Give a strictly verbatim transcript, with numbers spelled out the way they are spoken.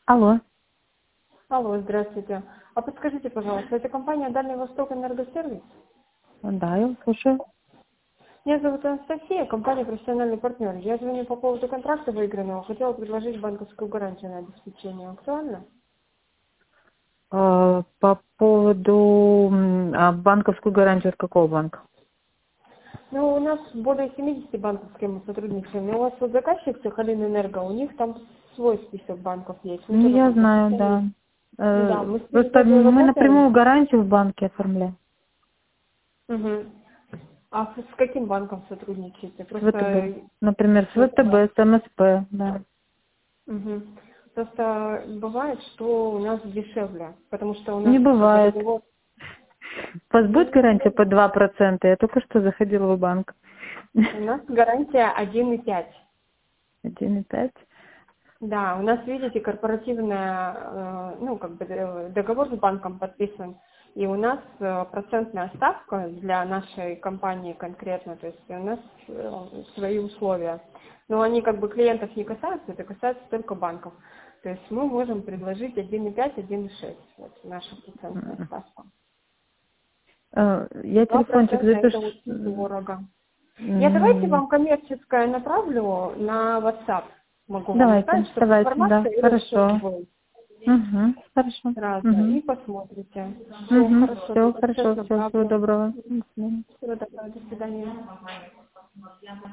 Алло. Алло, здравствуйте. А подскажите, пожалуйста, это компания Дальний Восток Энергосервис? Да, я вас слушаю. Меня зовут Анастасия, компания «Профессиональный партнер». Я звоню по поводу контракта выигранного. Хотела предложить банковскую гарантию на обеспечение. Актуально? Э, По поводу м, а банковскую гарантию от какого банка? Ну, у нас более семидесяти банков, с кем мы сотрудничаем. Но у вас вот заказчик Сахалин Энерго, у них там свой список банков есть. Мы Ну, тоже я как бы знаю, да. специально... Да, Э, мы с ними Просто тоже мы работаем. напрямую гарантию в банке оформляем. Угу. А с с каким банком сотрудничаете? С ВТБ. Просто... Например, с ВТБ, с МСП, да. Мгм. Просто бывает, что у нас дешевле, потому что у нас Не как бы бывает. договор. У вас будет Ну, гарантия по два процента? Я только что заходила в банк. у нас гарантия один и пять. Один и пять. Да, у нас, видите, корпоративная, э, ну, как бы э, договор с банком подписан, и у нас э, процентная ставка для нашей компании конкретно, то есть у нас э, свои условия. Но они как бы клиентов не касаются, это касается только банков. То есть мы можем предложить один и пять, один и шесть, вот наша процентная ставка. Э, Я Два телефончик процента это запишу. очень дорого. Я давайте М, вам коммерческое направлю на WhatsApp. Могу вам Давайте, направить, чтобы давайте, да, информация или счет хорошо. был Угу, хорошо. сразу. Угу. И посмотрите. Все Угу. хорошо, Все, тогда сейчас хорошо, все, всего направлю. доброго. До свидания. Всего доброго, до свидания.